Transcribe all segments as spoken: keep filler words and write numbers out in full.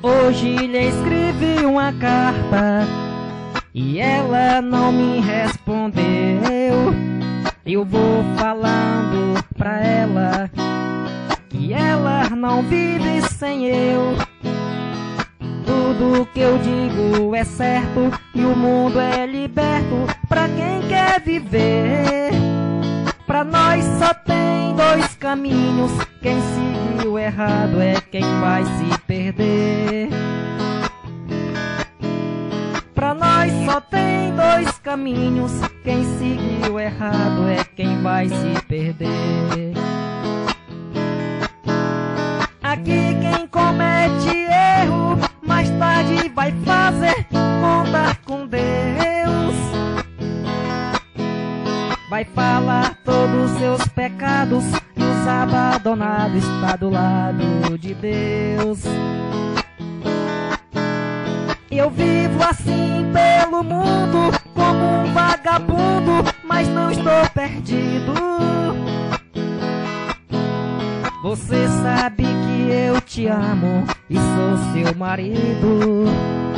Hoje lhe escrevi uma carta e ela não me respondeu. Eu vou falando pra ela que ela não vive sem eu. Tudo que eu digo é certo e o mundo é liberto pra quem quer viver. Pra nós só tem dois caminhos, quem seguiu errado é quem vai se perder. Pra nós só tem dois caminhos, quem seguiu errado é quem vai se perder. Aqui quem comete erro, mais tarde vai fazer conta com Deus. Vai falar todos os seus pecados e os abandonados está do lado de Deus. Eu vivo assim pelo mundo como um vagabundo, mas não estou perdido. Você sabe que eu te amo e sou seu marido.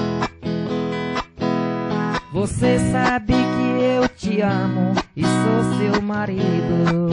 Você sabe que eu te amo e sou seu marido.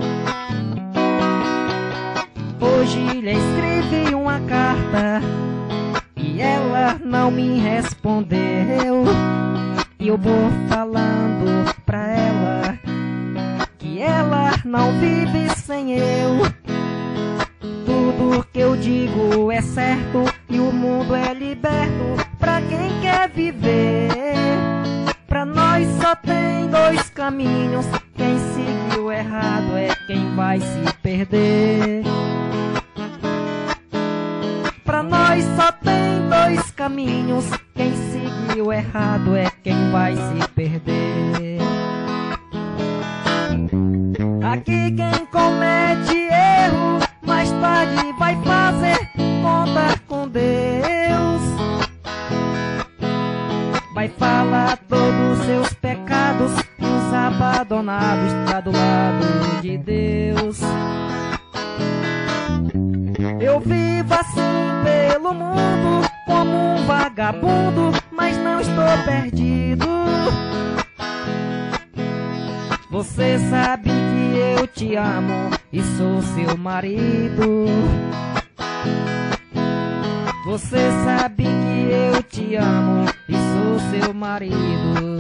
Hoje lhe escrevi uma carta e ela não me respondeu. E eu vou falando pra ela que ela não vive sem eu. Tudo que eu digo é certo e o mundo é liberto pra quem quer viver. Pra nós só tem dois caminhos, quem seguiu errado é quem vai se perder. Pra nós só tem dois caminhos, quem seguiu errado é quem vai se perder. Aqui quem comete erro, mais tarde vai fazer conta com Deus. Vai falar todos os seus pecados e os abandonados está do lado de Deus. Eu vivo assim pelo mundo como um vagabundo, mas não estou perdido. Você sabe que eu te amo e sou seu marido. Você sabe que eu te amo e sou seu marido.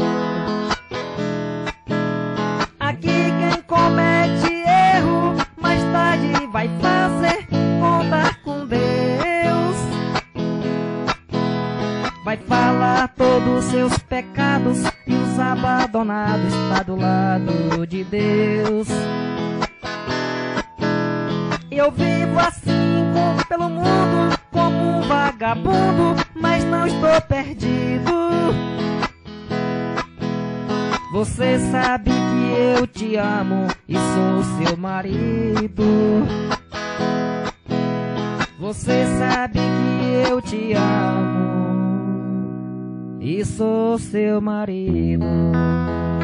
Aqui quem comete erro, mais tarde vai fazer conta com Deus. Vai falar todos os seus pecados e os abandonados está do lado de Deus. Eu vivo assim com, pelo mundo como um vagabundo, mas não estou perdido. Você sabe que eu te amo e sou seu marido. Você sabe que eu te amo e sou seu marido.